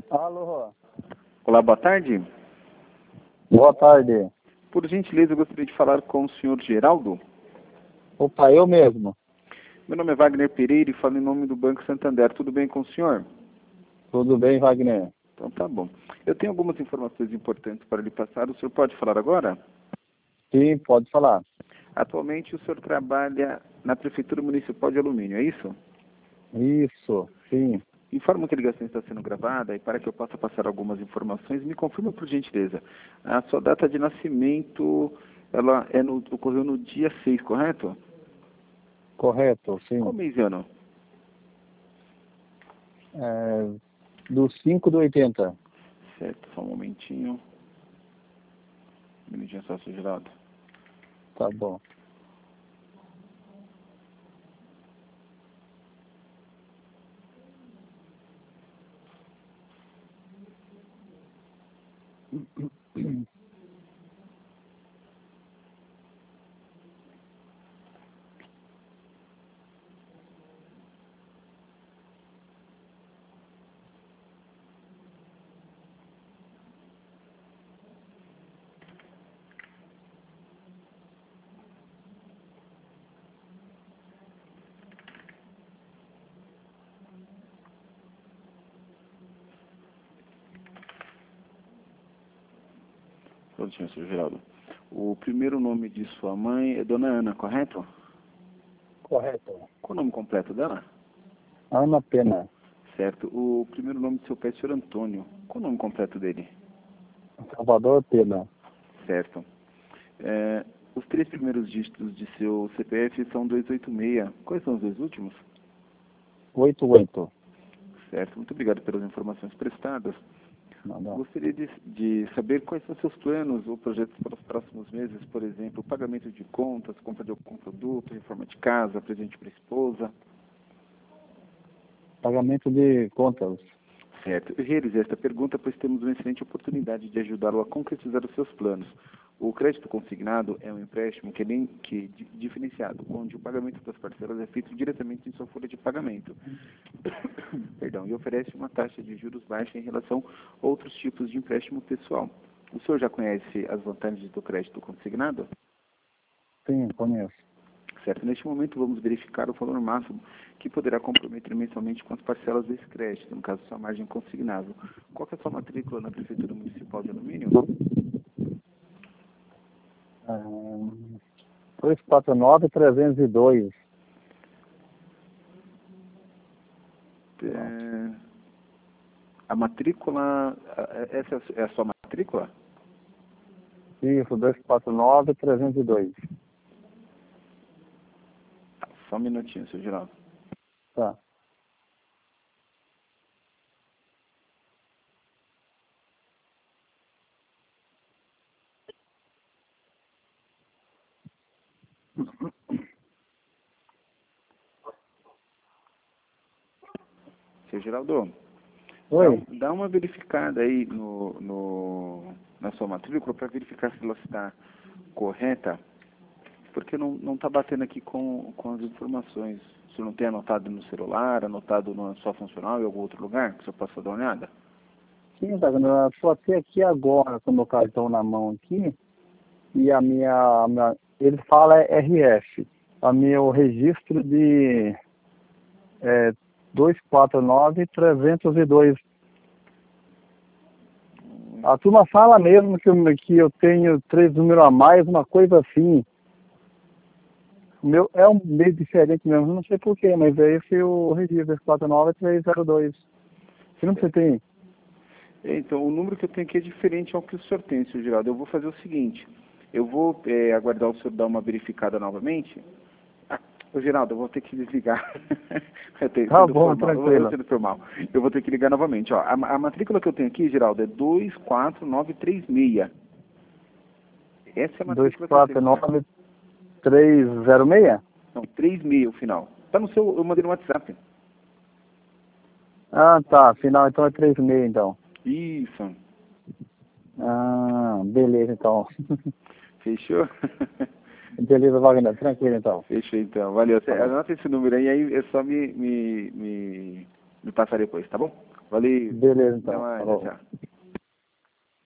Alô. Olá, boa tarde. Boa tarde. Por gentileza, eu gostaria de falar com o senhor Geraldo. Opa, eu mesmo. Meu nome é Wagner Pereira e falo em nome do Banco Santander. Tudo bem com o senhor? Tudo bem, Wagner? Então tá bom. Eu tenho algumas informações importantes para lhe passar. O senhor pode falar agora? Sim, pode falar. Atualmente o senhor trabalha na Prefeitura Municipal de Alumínio, é isso? Isso, sim. Informo que a ligação está sendo gravada e para que eu possa passar algumas informações, me confirma por gentileza. A sua data de nascimento, ocorreu no dia 6, correto? Correto, Qual sim. mês e ano? Do 5/80. Certo, só um momentinho. Um minutinho só, seu Geraldo. Tá bom. Prontinho, seu Geraldo. O primeiro nome de sua mãe é Dona Ana, correto? Correto. Qual o nome completo dela? Ana Pena. Certo. O primeiro nome de seu pai é Sr. Antônio. Qual o nome completo dele? Salvador Pena. Certo. Os três primeiros dígitos de seu CPF são 286. Quais são os dois últimos? 88. Certo. Muito obrigado pelas informações prestadas. Não. Gostaria de saber quais são seus planos ou projetos para os próximos meses, por exemplo, pagamento de contas, compra de algum produto, reforma de casa, presente para a esposa. Pagamento de contas. Certo. Eu realizei esta pergunta pois temos uma excelente oportunidade de ajudá-lo a concretizar os seus planos. O crédito consignado é um empréstimo diferenciado, onde o pagamento das parcelas é feito diretamente em sua folha de pagamento. Perdão, e oferece uma taxa de juros baixa em relação a outros tipos de empréstimo pessoal. O senhor já conhece as vantagens do crédito consignado? Sim, conheço. Certo. Neste momento, vamos verificar o valor máximo que poderá comprometer mensalmente com as parcelas desse crédito, no caso, sua margem consignável. Qual que é a sua matrícula na Prefeitura Municipal de Alumínio? 249-302. A matrícula, essa é a sua matrícula? Isso, 249-302. Só um minutinho, seu Geraldo. Tá. Seu Geraldo, Oi. dá uma verificada aí na sua matrícula para verificar se ela está correta, porque não está batendo aqui com as informações. O senhor não tem anotado no celular, anotado na sua funcional em algum outro lugar, que o senhor possa dar uma olhada? Sim, Wagner, eu só até aqui agora com o meu cartão na mão aqui. E ele fala RF. O meu registro de 249-302. A turma fala mesmo que eu tenho 3 números a mais, uma coisa assim. O meu é um meio diferente mesmo, não sei porquê, mas é esse o registro, 249-302. Que número você tem? Então, o número que eu tenho aqui é diferente ao que o senhor tem, senhor Geraldo. Eu vou fazer o seguinte, eu vou aguardar o senhor dar uma verificada novamente. Ô, Geraldo, eu vou ter que desligar. Tá bom, tranquilo. Sendo formal. Eu vou ter que ligar novamente. Ó, a matrícula que eu tenho aqui, Geraldo, é 24936. Essa é a matrícula que eu tenho. 249-306? Não, 36 o final. Tá no seu, eu mandei no WhatsApp. Ah, tá. Final então é 36, então. Isso. Ah, beleza, então. Fechou? Beleza, Wagner. Tranquilo, então. Fechou, então. Valeu. Anota esse número aí é só me passar depois, tá bom? Valeu. Beleza, Até então. mais. Falou. Tchau.